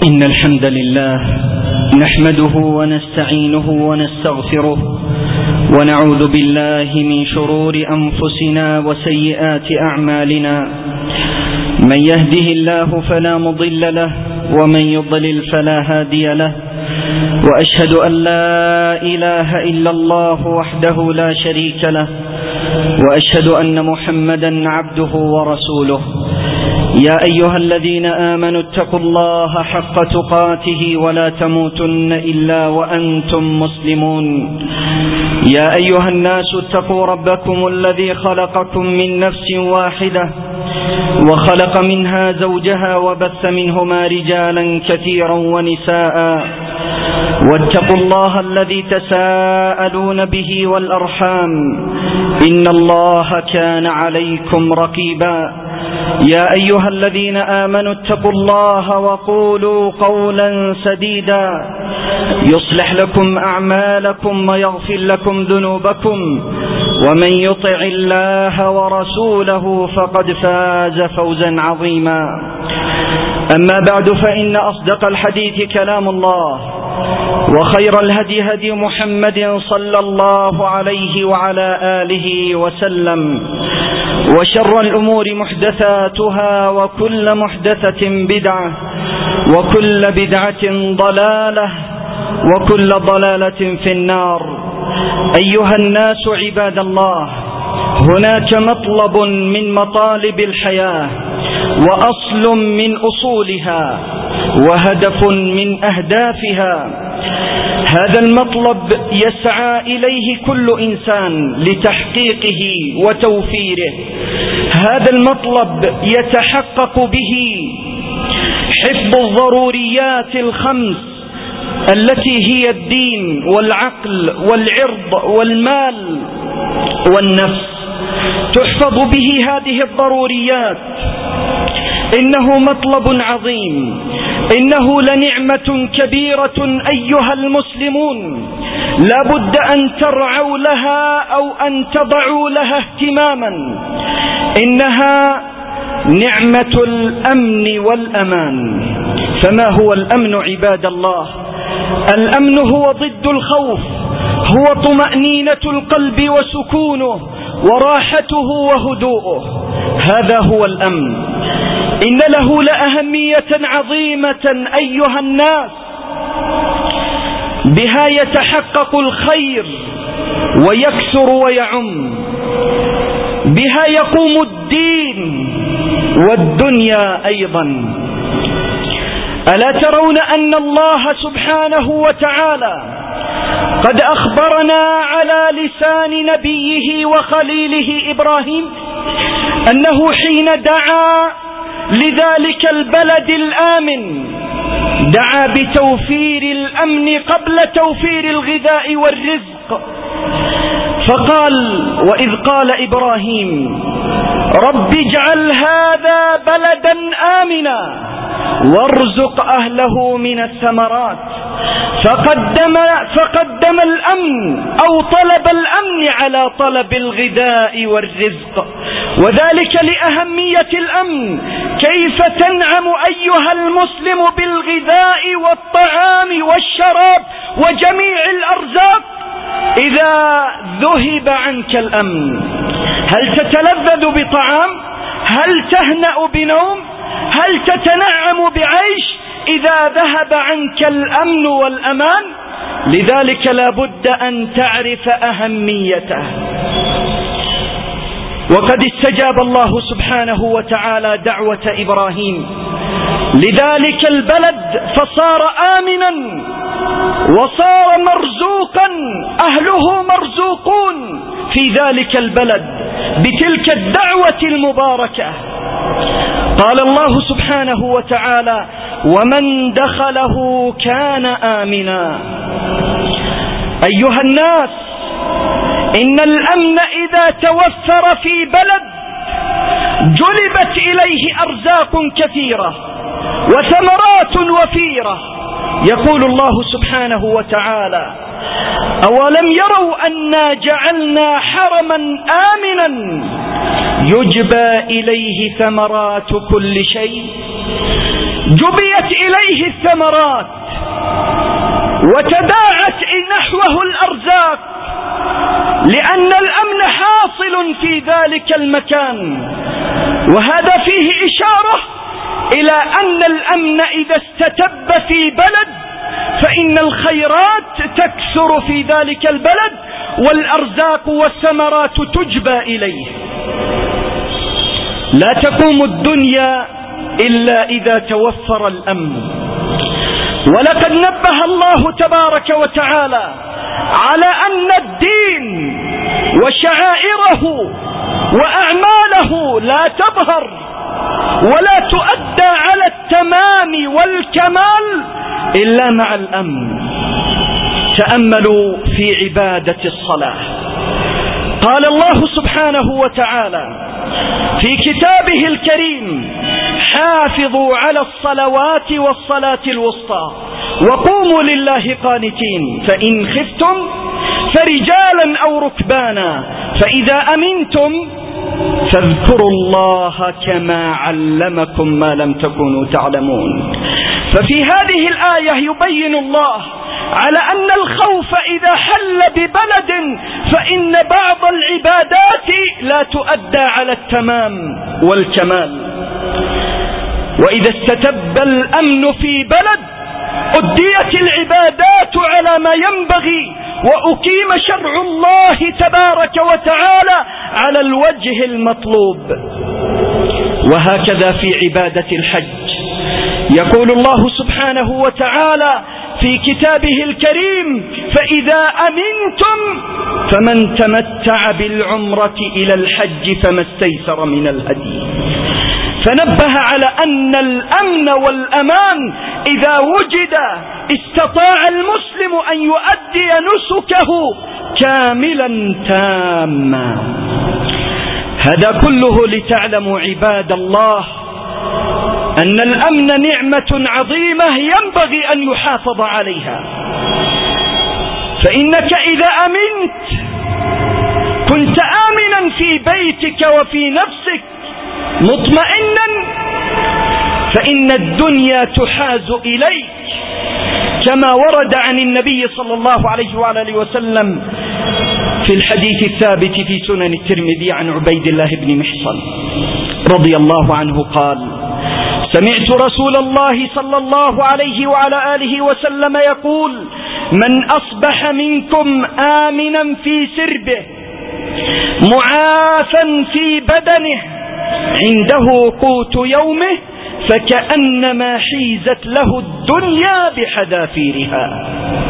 إن الحمد لله نحمده ونستعينه ونستغفره ونعوذ بالله من شرور أنفسنا وسيئات أعمالنا. من يهده الله فلا مضل له ومن يضلل فلا هادي له، وأشهد أن لا إله إلا الله وحده لا شريك له، وأشهد أن محمدا عبده ورسوله. يا أيها الذين آمنوا اتقوا الله حق تقاته ولا تموتن إلا وأنتم مسلمون. يا أيها الناس اتقوا ربكم الذي خلقكم من نفس واحدة وخلق منها زوجها وبث منهما رجالا كثيرا ونساء، واتقوا الله الذي تساءلون به والأرحام إن الله كان عليكم رقيبا. يا أيها الذين آمنوا اتقوا الله وقولوا قولا سديدا يصلح لكم أعمالكم ويغفر لكم ذنوبكم، ومن يطع الله ورسوله فقد فاز فوزا عظيما. أما بعد، فإن أصدق الحديث كلام الله، وخير الهدي هدي محمد صلى الله عليه وعلى آله وسلم، وشر الأمور محدثاتها، وكل محدثة بدعة، وكل بدعة ضلالة، وكل ضلالة في النار. أيها الناس عباد الله، هناك مطلب من مطالب الحياة، وأصل من أصولها، وهدف من أهدافها. هذا المطلب يسعى إليه كل إنسان لتحقيقه وتوفيره. هذا المطلب يتحقق به حفظ الضروريات الخمس التي هي الدين والعقل والعرض والمال والنفس. تحفظ به هذه الضروريات. إنه مطلب عظيم، إنه لنعمة كبيرة أيها المسلمون، لا بد أن ترعوا لها أو أن تضعوا لها اهتماما. إنها نعمة الأمن والأمان. فما هو الأمن عباد الله؟ الأمن هو ضد الخوف، هو طمأنينة القلب وسكونه وراحته وهدوءه. هذا هو الأمن. إن له لأهمية عظيمة أيها الناس، بها يتحقق الخير ويكثر ويعم، بها يقوم الدين والدنيا أيضا. ألا ترون أن الله سبحانه وتعالى قد أخبرنا على لسان نبيه وخليله إبراهيم أنه حين دعا لذلك البلد الآمن دعا بتوفير الأمن قبل توفير الغذاء والرزق. فقال: وإذ قال إبراهيم رب اجعل هذا بلدا آمنا وارزق أهله من الثمرات. فقدم الأمن أو طلب الأمن على طلب الغذاء والرزق، وذلك لأهمية الأمن. كيف تنعم أيها المسلم بالغذاء والطعام والشراب وجميع الأرزاق إذا ذهب عنك الأمن؟ هل تتلذذ بطعام؟ هل تهنأ بنوم؟ هل تتنعم بعيش إذا ذهب عنك الأمن والأمان؟ لذلك لا بد أن تعرف أهميته. وقد استجاب الله سبحانه وتعالى دعوة إبراهيم لذلك البلد، فصار آمنا وصار مرزوقا، أهله مرزوقون في ذلك البلد بتلك الدعوة المباركة. قال الله سبحانه وتعالى: ومن دخله كان آمنا. أيها الناس، إن الأمن إذا توفر في بلد جلبت إليه أرزاق كثيرة وثمرات وفيرة. يقول الله سبحانه وتعالى: أولم يروا أنا جعلنا حرما آمنا يجبى إليه ثمرات كل شيء. جبيت إليه الثمرات وتداعت نحوه الأرزاق، لأن الأمن حاصل في ذلك المكان. وهذا فيه إشارة إلى أن الأمن إذا استتب في بلد فإن الخيرات تكثر في ذلك البلد، والأرزاق والثمرات تجبى إليه. لا تقوم الدنيا إلا إذا توفر الأمن. ولقد نبه الله تبارك وتعالى على أن الدين وشعائره وأعماله لا تظهر ولا تؤدى على التمام والكمال إلا مع الأمن. تأملوا في عبادة الصلاة. قال الله سبحانه وتعالى في كتابه الكريم: حافظوا على الصلوات والصلاة الوسطى وقوموا لله قانتين، فإن خفتم فرجالا أو ركبانا فإذا أمنتم فاذكروا الله كما علمكم ما لم تكونوا تعلمون. ففي هذه الآية يبين الله على أن الخوف إذا حل ببلد فإن بعض العبادات لا تؤدى على التمام والكمال. وإذا استتب الأمن في بلد أديت العبادات على ما ينبغي، وأقيم شرع الله تبارك وتعالى على الوجه المطلوب. وهكذا في عبادة الحج يقول الله سبحانه وتعالى في كتابه الكريم: فإذا أمنتم فمن تمتع بالعمرة إلى الحج فما استيسر من الهدي. فنبه على أن الأمن والأمان إذا وجد استطاع المسلم أن يؤدي نسكه كاملا تاما. هذا كله لتعلموا عباد الله أن الأمن نعمة عظيمة ينبغي أن يحافظ عليها. فإنك إذا أمنت كنت آمنا في بيتك وفي نفسك مطمئنا، فإن الدنيا تحاز إليك، كما ورد عن النبي صلى الله عليه وآله وسلم في الحديث الثابت في سنن الترمذي عن عبيد الله بن محصن رضي الله عنه قال: سمعت رسول الله صلى الله عليه وعلى آله وسلم يقول: من أصبح منكم آمنا في سربه معافا في بدنه عنده قوت يومه فكأنما حيزت له الدنيا بحذافيرها.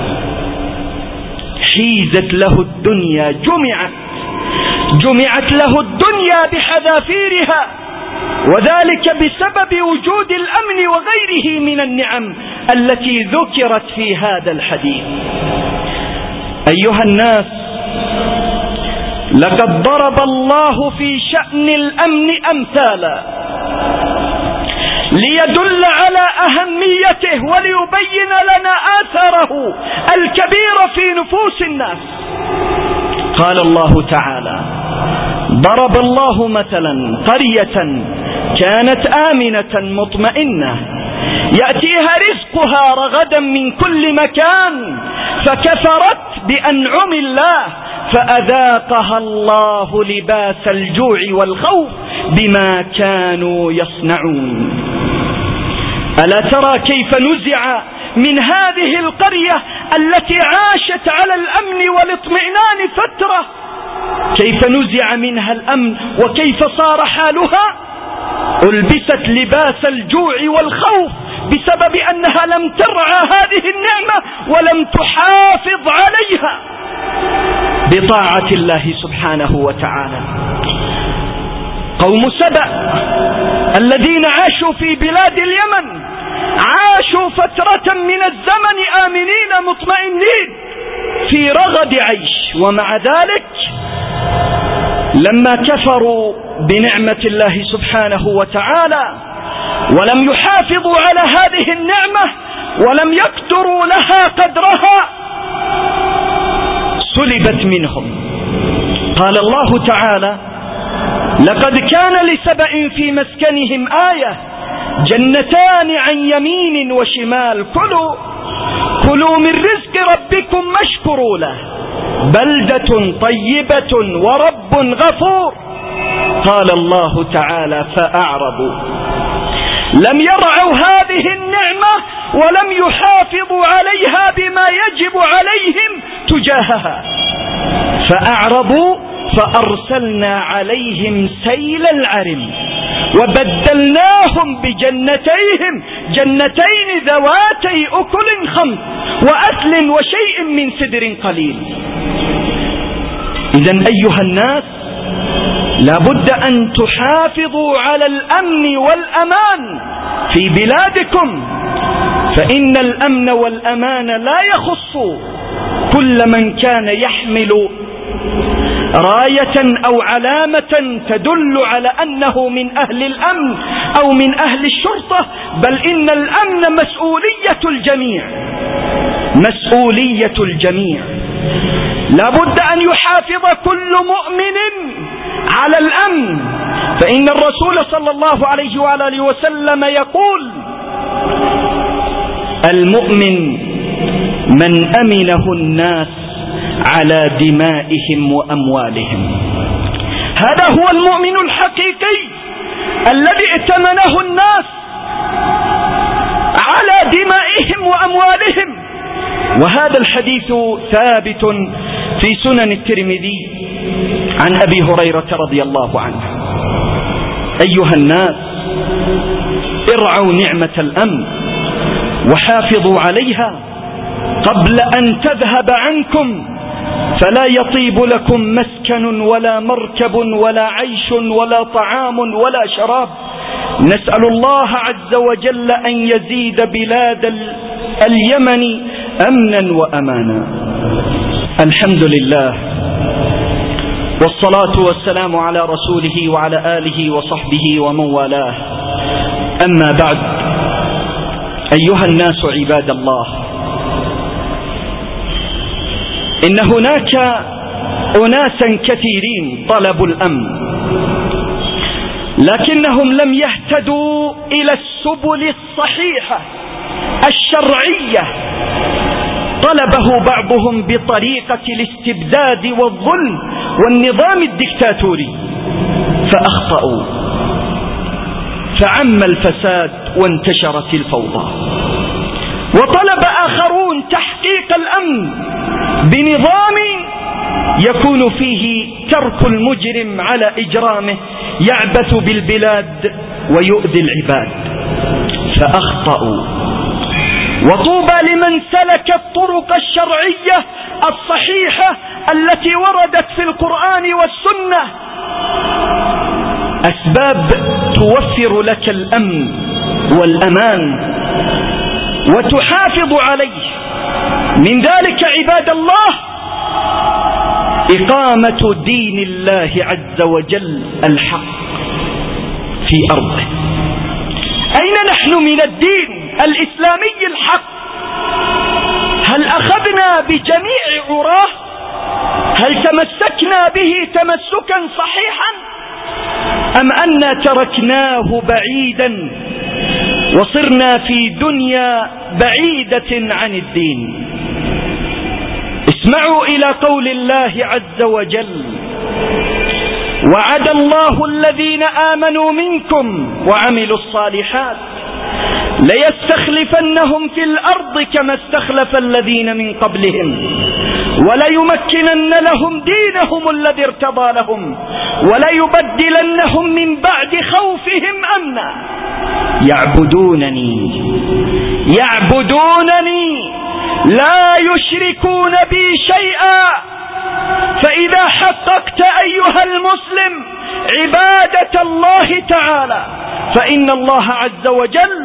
حيزت له الدنيا، جمعت له الدنيا بحذافيرها، وذلك بسبب وجود الأمن وغيره من النعم التي ذكرت في هذا الحديث. أيها الناس، لقد ضرب الله في شأن الأمن أمثالا ليدل على أهميته وليبين لنا آثاره الكبيرة في نفوس الناس. قال الله تعالى: ضرب الله مثلا قرية كانت آمنة مطمئنة يأتيها رزقها رغدا من كل مكان فكفرت بأنعم الله فأذاقها الله لباس الجوع والخوف بما كانوا يصنعون. ألا ترى كيف نزع من هذه القرية التي عاشت على الأمن والاطمئنان فترة، كيف نزع منها الأمن وكيف صار حالها؟ ألبست لباس الجوع والخوف بسبب أنها لم ترعى هذه النعمة ولم تحافظ عليها بطاعة الله سبحانه وتعالى. قوم سبأ الذين عاشوا في بلاد اليمن عاشوا فترة من الزمن آمنين مطمئنين في رغد عيش، ومع ذلك لما كفروا بنعمة الله سبحانه وتعالى ولم يحافظوا على هذه النعمة ولم يقدروا لها قدرها سلبت منهم. قال الله تعالى: لقد كان لسبأ في مسكنهم آية جنتان عن يمين وشمال، كلوا من رزق ربكم واشكروا له، بلدة طيبة ورب غفور. قال الله تعالى: فأعرضوا، لم يرعوا هذه النعمة ولم يحافظوا عليها بما يجب عليهم تجاهها، فأعرضوا فأرسلنا عليهم سيل العرم وبدلناهم بجنتيهم جنتين ذواتي أكل خمط وأثل وشيء من سدر قليل. إذن أيها الناس، لا بد أن تحافظوا على الأمن والأمان في بلادكم، فإن الأمن والأمان لا يخص كل من كان يحمل راية أو علامة تدل على أنه من أهل الأمن أو من أهل الشرطة، بل إن الأمن مسؤولية الجميع، مسؤولية الجميع. لا بد أن يحافظ كل مؤمن على الأمن، فإن الرسول صلى الله عليه وآله وسلم يقول: المؤمن من أمنه الناس على دمائهم وأموالهم. هذا هو المؤمن الحقيقي الذي ائتمنه الناس على دمائهم وأموالهم. وهذا الحديث ثابت في سنن الترمذي عن أبي هريرة رضي الله عنه. أيها الناس، ارعوا نعمة الأمن وحافظوا عليها قبل أن تذهب عنكم، فلا يطيب لكم مسكن ولا مركب ولا عيش ولا طعام ولا شراب. نسأل الله عز وجل أن يزيد بلاد اليمن أمنا وأمانا. الحمد لله، والصلاة والسلام على رسوله وعلى آله وصحبه ومن والاه. أما بعد، أيها الناس عباد الله، إن هناك أناسا كثيرين طلبوا الأمن، لكنهم لم يهتدوا إلى السبل الصحيحة الشرعية. طلبه بعضهم بطريقة الاستبداد والظلم والنظام الدكتاتوري فأخطأوا، فعم الفساد وانتشرت الفوضى. وطلب آخرون تحقيق الأمن بنظام يكون فيه ترك المجرم على إجرامه يعبث بالبلاد ويؤذي العباد، فأخطأوا. وطوبى لمن سلك الطرق الشرعية الصحيحة التي وردت في القرآن والسنة، أسباب توفر لك الأمن والأمان وتحافظ عليه. من ذلك عباد الله إقامة دين الله عز وجل الحق في أرضه. أين نحن من الدين الإسلامي الحق؟ هل أخذنا بجميع عراه؟ هل تمسكنا به تمسكا صحيحا؟ أم أن تركناه بعيدا وصرنا في دنيا بعيدة عن الدين؟ اسمعوا إلى قول الله عز وجل: وعد الله الذين آمنوا منكم وعملوا الصالحات ليستخلفنهم في الأرض كما استخلف الذين من قبلهم وليمكنن لهم دينهم الذي ارتضى لهم وليبدلنهم من بعد خوفهم أمنا يعبدونني لا يشركون بي شيئا. فإذا حققت أيها المسلم عبادة الله تعالى فإن الله عز وجل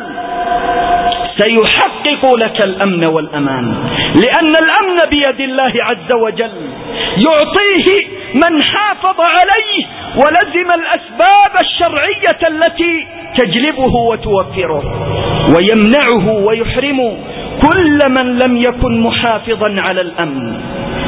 سيحقق لك الأمن والأمان، لأن الأمن بيد الله عز وجل، يعطيه من حافظ عليه ولزم الأسباب الشرعية التي تجلبه وتوفره، ويمنعه ويحرم كل من لم يكن محافظا على الأمن.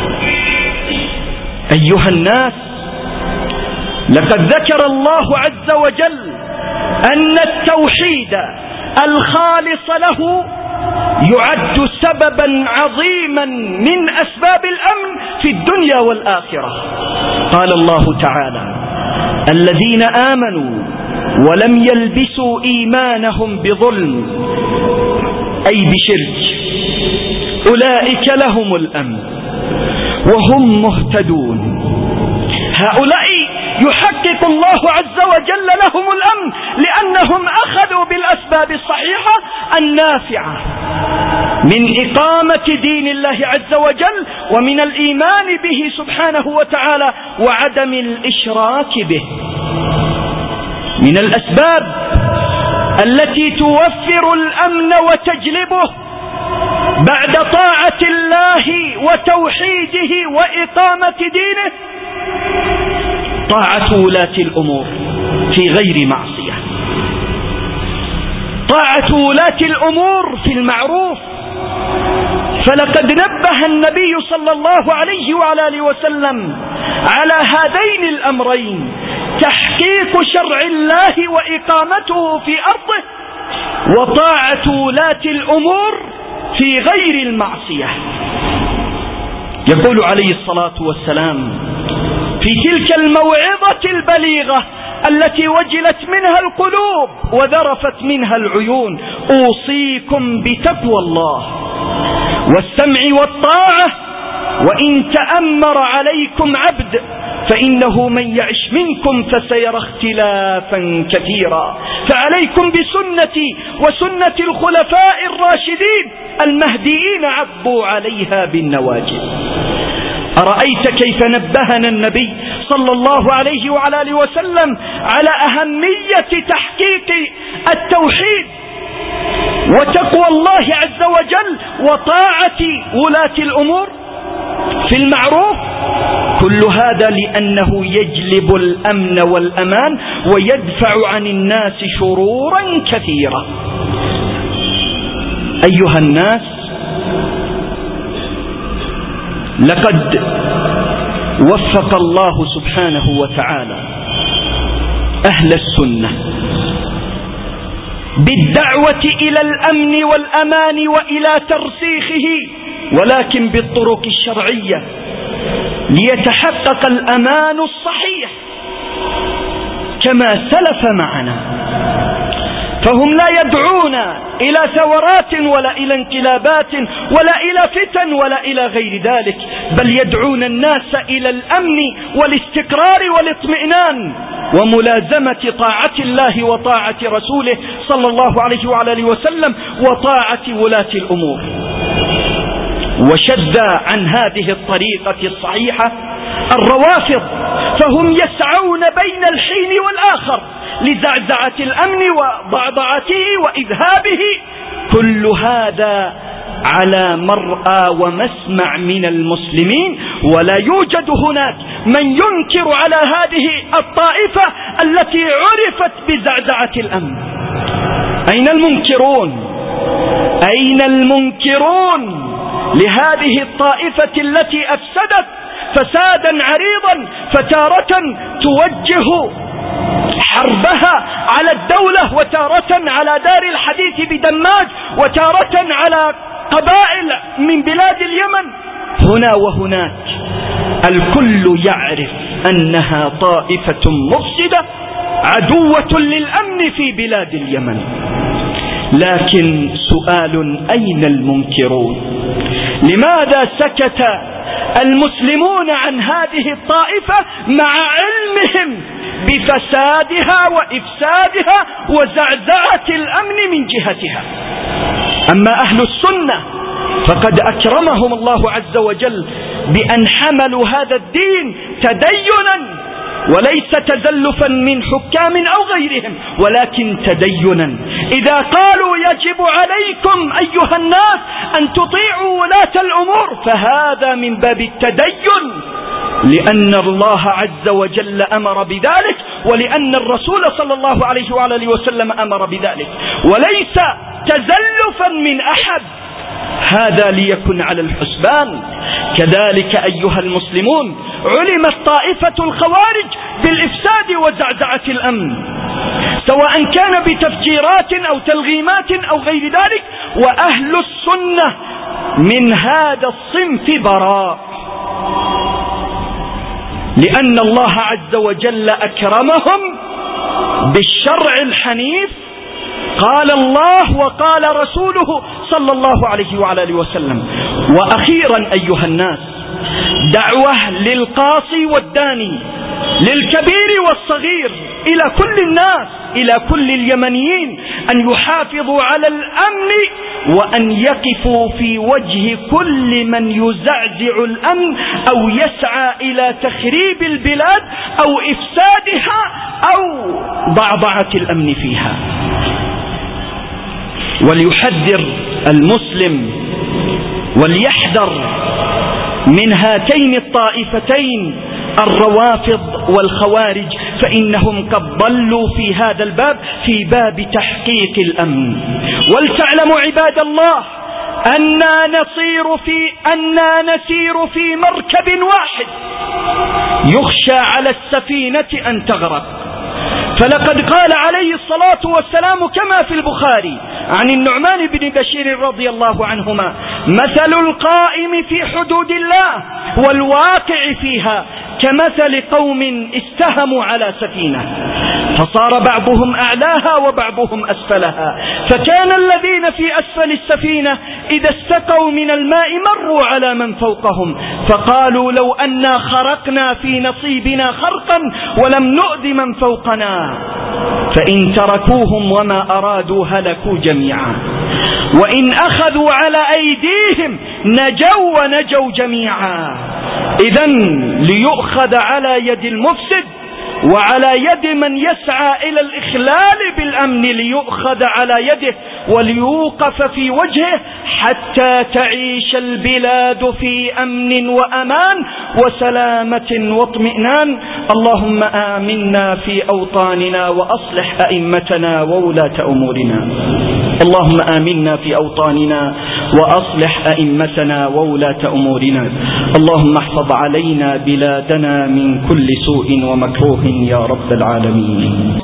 أيها الناس، لقد ذكر الله عز وجل أن التوحيد الخالص له يعد سببا عظيما من أسباب الأمن في الدنيا والآخرة. قال الله تعالى: الذين آمنوا ولم يلبسوا إيمانهم بظلم أي بشرك أولئك لهم الأمن وهم مهتدون. هؤلاء يحقق الله عز وجل لهم الأمن لأنهم أخذوا بالأسباب الصحيحة النافعة من إقامة دين الله عز وجل ومن الإيمان به سبحانه وتعالى وعدم الإشراك به. من الأسباب التي توفر الأمن وتجلبه بعد طاعة الله وتوحيده وإقامة دينه طاعة ولاة الأمور في غير معصية، طاعة ولاة الأمور في المعروف. فلقد نبه النبي صلى الله عليه وعلى آله وسلم على هذين الأمرين: تحقيق شرع الله وإقامته في أرضه، وطاعة ولاة الأمور في غير المعصية. يقول عليه الصلاة والسلام في تلك الموعظة البليغة التي وجلت منها القلوب وذرفت منها العيون: أوصيكم بتقوى الله والسمع والطاعة وإن تأمر عليكم عبد فإنه من يعش منكم فسيرى اختلافا كثيرا، فعليكم بسنتي وسنة الخلفاء الراشدين المهديين عضوا عليها بالنواجذ. أرأيت كيف نبهنا النبي صلى الله عليه وعلى آله وسلم على أهمية تحقيق التوحيد وتقوى الله عز وجل وطاعة ولاة الأمور في المعروف؟ كل هذا لأنه يجلب الأمن والأمان ويدفع عن الناس شرورا كثيرة. أيها الناس، لقد وفق الله سبحانه وتعالى أهل السنة بالدعوة إلى الأمن والأمان وإلى ترسيخه، ولكن بالطرق الشرعية ليتحقق الأمان الصحيح كما سلف معنا. فهم لا يدعون إلى ثورات ولا إلى انقلابات ولا إلى فتن ولا إلى غير ذلك، بل يدعون الناس إلى الأمن والاستقرار والاطمئنان وملازمة طاعة الله وطاعة رسوله صلى الله عليه وعلى آله وسلم وطاعة ولاة الأمور. وشد عن هذه الطريقة الصحيحة الروافض، فهم يسعون بين الحين والآخر لزعزعة الأمن وضعضعته وإذهابه. كل هذا على مرأى ومسمع من المسلمين، ولا يوجد هناك من ينكر على هذه الطائفة التي عرفت بزعزعة الأمن. أين المنكرون؟ أين المنكرون لهذه الطائفة التي أفسدت فسادا عريضا، فتارة توجه حربها على الدولة، وتارة على دار الحديث بدماج، وتارة على قبائل من بلاد اليمن. هنا وهناك الكل يعرف أنها طائفة مفسدة عدوة للأمن في بلاد اليمن. لكن سؤال: أين المنكرون؟ لماذا سكت المسلمون عن هذه الطائفة مع علمهم بفسادها وإفسادها وزعزعة الأمن من جهتها؟ أما أهل السنة فقد أكرمهم الله عز وجل بأن حملوا هذا الدين تدينا، وليس تزلفا من حكام أو غيرهم، ولكن تدينا. إذا قالوا يجب عليكم أيها الناس أن تطيعوا ولاة الأمور فهذا من باب التدين، لأن الله عز وجل أمر بذلك، ولأن الرسول صلى الله عليه وعلى آله وسلم أمر بذلك، وليس تزلفا من أحد. هذا ليكن على الحسبان. كذلك أيها المسلمون، علمت طائفة الخوارج بالإفساد وزعزعة الأمن، سواء كان بتفجيرات أو تلغيمات أو غير ذلك، وأهل السنة من هذا الصنف براء، لأن الله عز وجل أكرمهم بالشرع الحنيف، قال الله وقال رسوله صلى الله عليه وعلى آله وسلم. وأخيرا أيها الناس، دعوة للقاصي والداني، للكبير والصغير، إلى كل الناس، إلى كل اليمنيين، أن يحافظوا على الأمن، وأن يقفوا في وجه كل من يزعزع الأمن أو يسعى إلى تخريب البلاد أو إفسادها أو ضعضعة الأمن فيها. وليحذر المسلم وليحذر من هاتين الطائفتين الروافض والخوارج، فإنهم قد ضلوا في هذا الباب، في باب تحقيق الأمن. ولتعلموا عباد الله أننا نسير في مركب واحد يخشى على السفينة أن تغرق. فلقد قال عليه الصلاة والسلام كما في البخاري عن النعمان بن بشير رضي الله عنهما: مثل القائم في حدود الله والواقع فيها كمثل قوم استهموا على سفينة فصار بعضهم أعلاها وبعضهم أسفلها، فكان الذين في أسفل السفينة إذا استقوا من الماء مروا على من فوقهم فقالوا لو أنا خرقنا في نصيبنا خرقا ولم نؤذ من فوقنا، فإن تركوهم وما أرادوا هلكوا جميعا، وإن أخذوا على أيديهم نجوا ونجوا جميعا. إذن ليؤخذ على يد المفسد وعلى يد من يسعى إلى الإخلال بالأمن، ليؤخذ على يده وليوقف في وجهه حتى تعيش البلاد في أمن وأمان وسلامة واطمئنان. اللهم آمنا في أوطاننا وأصلح أئمتنا وولاة أمورنا. اللهم آمنا في أوطاننا وأصلح أئمتنا وولاة أمورنا. اللهم احفظ علينا بلادنا من كل سوء ومكروه يا رب العالمين.